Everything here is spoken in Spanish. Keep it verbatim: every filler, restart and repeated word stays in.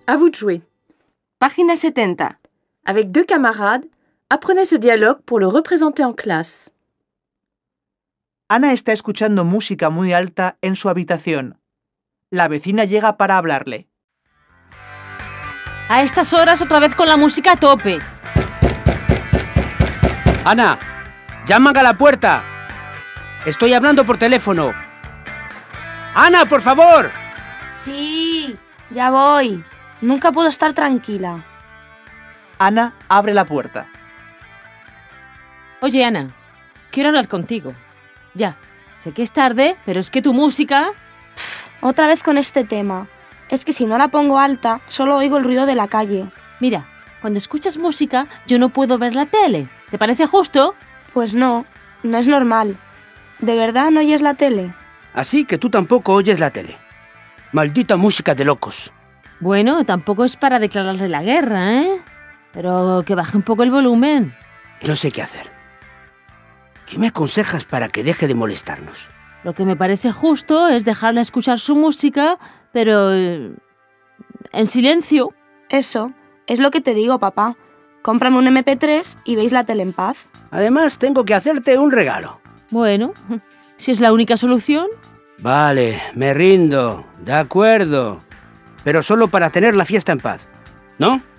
À vous de jouer. Página setenta. Avec deux camarades, apprenez ce dialogue pour le représenter en classe. Ana está escuchando música muy alta en su habitación. La vecina llega para hablarle. A estas horas otra vez con la música a tope. Ana, llaman a la puerta. Estoy hablando por teléfono. Ana, por favor. Sí, ya voy. Nunca puedo estar tranquila. Ana abre la puerta. Oye, Ana, quiero hablar contigo. Ya, sé que es tarde, pero es que tu música... Pff, otra vez con este tema. Es que si no la pongo alta, solo oigo el ruido de la calle. Mira, cuando escuchas música, yo no puedo ver la tele. ¿Te parece justo? Pues no, no es normal. ¿De verdad no oyes la tele? Así que tú tampoco oyes la tele. Maldita música de locos. Bueno, tampoco es para declararle la guerra, ¿eh? Pero que baje un poco el volumen. No sé qué hacer. ¿Qué me aconsejas para que deje de molestarnos? Lo que me parece justo es dejarla escuchar su música, pero eh, en silencio. Eso, es lo que te digo, papá. Cómprame un eme pe tres y veis la tele en paz. Además, tengo que hacerte un regalo. Bueno, si es la única solución. Vale, me rindo. De acuerdo. Pero solo para tener la fiesta en paz, ¿no?